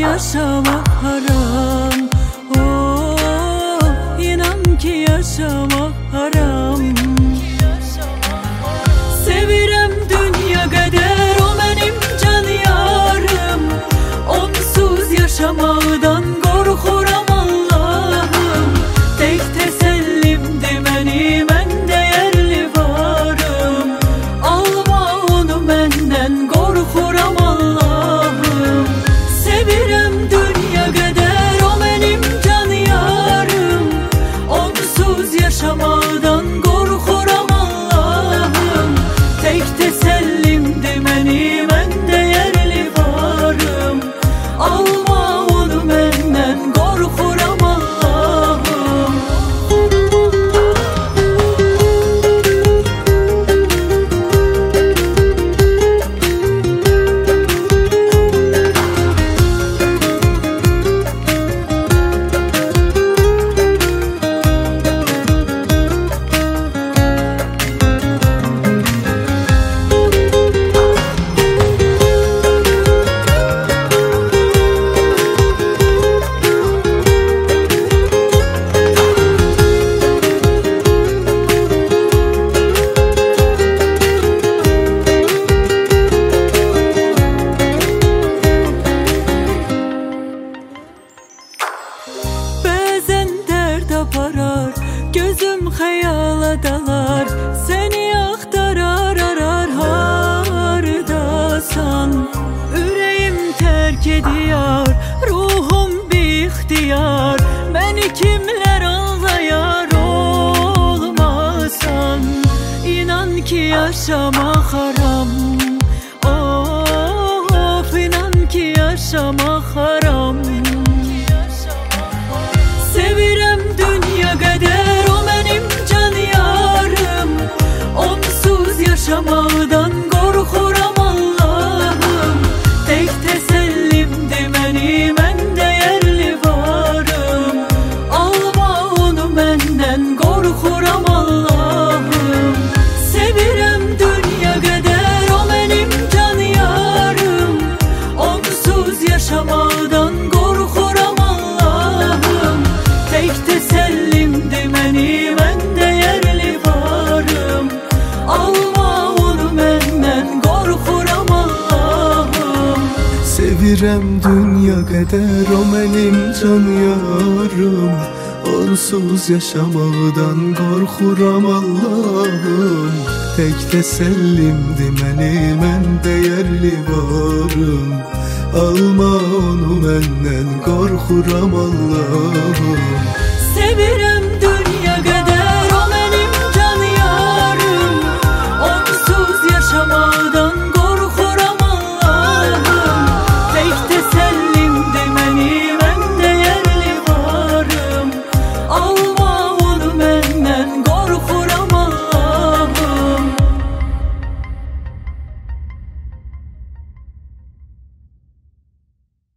yaşamak haram. Oh, inan ki yaşamak haram. Sevirem dünya kadar, o benim can yarım. Onsuz yaşamaqdan qorxuram Allah'ım. Tek tesellimdi məni, mən dəyərli varım. Alma onu məndən, qorxuram Allah'ım. Sevirem dünya kadar, o benim can yarım. Onsuz yaşamaqdan qorxuram Allah'ım. Tek tesellimdi məni, mən dəyərli varım. Alma onu məndən, qorxuram Allah'ım. Bəzən dərd aparar, gözüm xəyala dalar. Səni axtarar, arar hardasan. Ürəyim tərk ediyar, ruhum bixtiyar. Məni kimlər anlayar, olmasan. İnan ki yaşamaq haram. Of, inan ki yaşamaq haram. Sevirem dünya kadar, o benim can yarım. Onsuz yaşamaqdan qorxuram Allah'ım. Tek tesellimdi məni, mən dəyərli varım. Alma onu məndən, qorxuram Allah'ım. Sevirem dünya kadar, o benim can yarım. Onsuz yaşamaqdan qorxuram Allah'ım. Tek tesellimdi məni, mən dəyərli varım. Alma onu məndən, qorxuram Allah'ım. Sevirem dünya kadar, o benim can yarım. Onsuz yaşamaqdan qorxuram Allah'ım. Tek tesellimdi məni, mən dəyərli varım. Alma onu məndən, qorxuram Allah'ım.